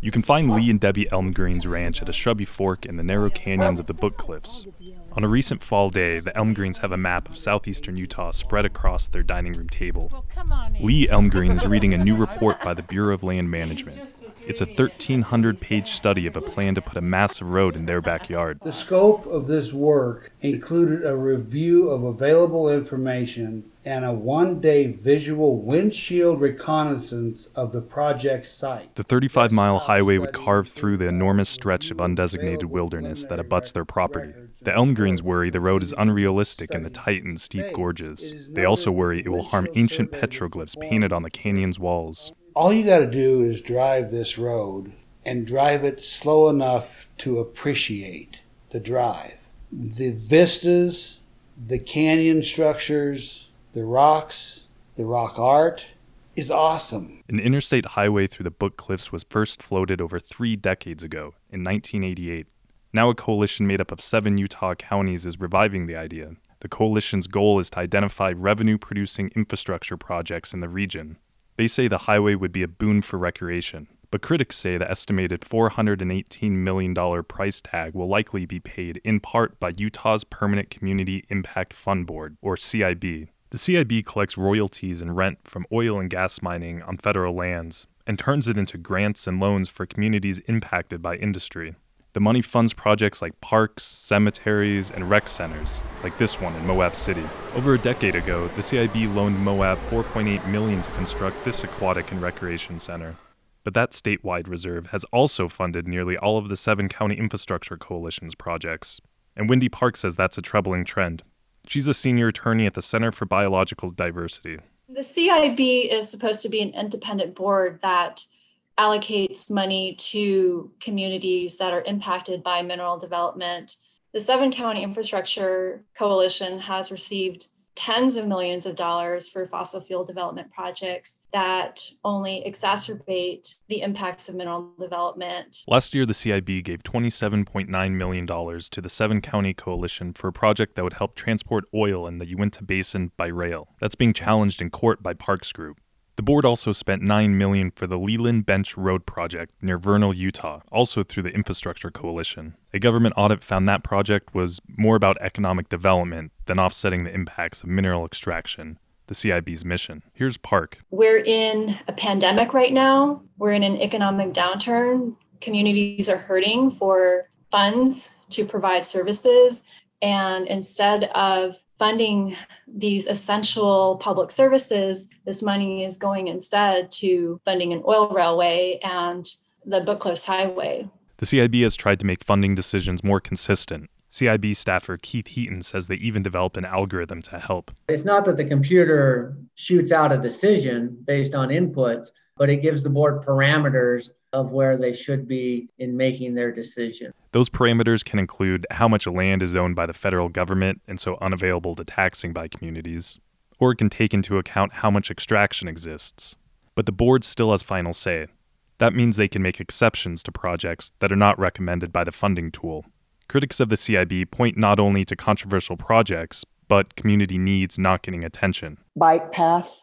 You can find Lee and Debbie Elmgreen's ranch at a shrubby fork in the narrow canyons of the Book Cliffs. On a recent fall day, the Elmgreens have a map of southeastern Utah spread across their dining room table. Lee Elmgreen is reading a new report by the Bureau of Land Management. It's a 1,300-page study of a plan to put a massive road in their backyard. The scope of this work included a review of available information and a one-day visual windshield reconnaissance of the project site. The 35-mile highway would carve through the enormous stretch of undesignated wilderness that abuts their property. The Elmgreens worry the road is unrealistic in the tight and steep gorges. They also worry it will harm ancient petroglyphs painted on the canyon's walls. All you got to do is drive this road and drive it slow enough to appreciate the drive. The vistas, the canyon structures, the rocks, the rock art is awesome. An interstate highway through the Book Cliffs was first floated over 3 decades ago, in 1988. Now a coalition made up of 7 Utah counties is reviving the idea. The coalition's goal is to identify revenue-producing infrastructure projects in the region. They say the highway would be a boon for recreation, but critics say the estimated $418 million price tag will likely be paid in part by Utah's Permanent Community Impact Fund Board, or CIB. The CIB collects royalties and rent from oil and gas mining on federal lands and turns it into grants and loans for communities impacted by industry. The money funds projects like parks, cemeteries, and rec centers, like this one in Moab City. Over a decade ago, the CIB loaned Moab $4.8 million to construct this aquatic and recreation center. But that statewide reserve has also funded nearly all of the 7 County Infrastructure Coalition's projects. And Wendy Park says that's a troubling trend. She's a senior attorney at the Center for Biological Diversity. The CIB is supposed to be an independent board that allocates money to communities that are impacted by mineral development. The 7 County Infrastructure Coalition has received tens of millions of dollars for fossil fuel development projects that only exacerbate the impacts of mineral development. Last year, the CIB gave $27.9 million to the 7 County Coalition for a project that would help transport oil in the Uinta Basin by rail. That's being challenged in court by Parks Group. The board also spent $9 million for the Leland Bench Road project near Vernal, Utah, also through the Infrastructure Coalition. A government audit found that project was more about economic development than offsetting the impacts of mineral extraction, the CIB's mission. Here's Park. We're in a pandemic right now. We're in an economic downturn. Communities are hurting for funds to provide services. And instead of funding these essential public services, this money is going instead to funding an oil railway and the Book Cliffs Highway. The CIB has tried to make funding decisions more consistent. CIB staffer Keith Heaton says they even developed an algorithm to help. It's not that the computer shoots out a decision based on inputs, but it gives the board parameters of where they should be in making their decision. Those parameters can include how much land is owned by the federal government and so unavailable to taxing by communities, or it can take into account how much extraction exists. But the board still has final say. That means they can make exceptions to projects that are not recommended by the funding tool. Critics of the CIB point not only to controversial projects, but community needs not getting attention. Bike paths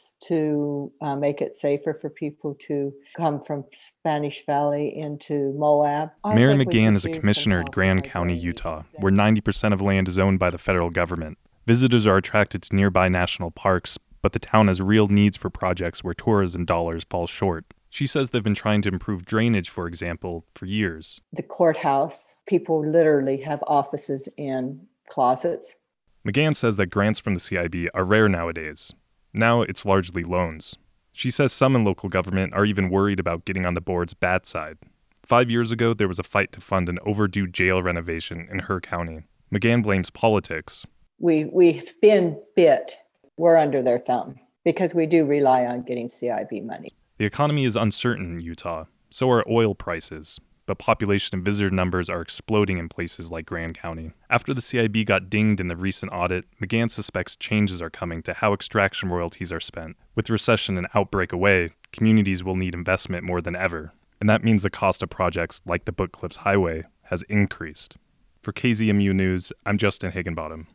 to make it safer for people to come from Spanish Valley into Moab. Mary McGann is a commissioner at Grand County, Utah, where 90% of land is owned by the federal government. Visitors are attracted to nearby national parks, but the town has real needs for projects where tourism dollars fall short. She says they've been trying to improve drainage, for example, for years. The courthouse, people literally have offices in closets. McGann says that grants from the CIB are rare nowadays. Now it's largely loans. She says some in local government are even worried about getting on the board's bad side. 5 years ago, there was a fight to fund an overdue jail renovation in her county. McGann blames politics. We've been bit. We're under their thumb because we do rely on getting CIB money. The economy is uncertain in Utah. So are oil prices. But population and visitor numbers are exploding in places like Grand County. After the CIB got dinged in the recent audit, McGann suspects changes are coming to how extraction royalties are spent. With recession and outbreak away, communities will need investment more than ever. And that means the cost of projects like the Book Cliffs Highway has increased. For KZMU News, I'm Justin Higginbottom.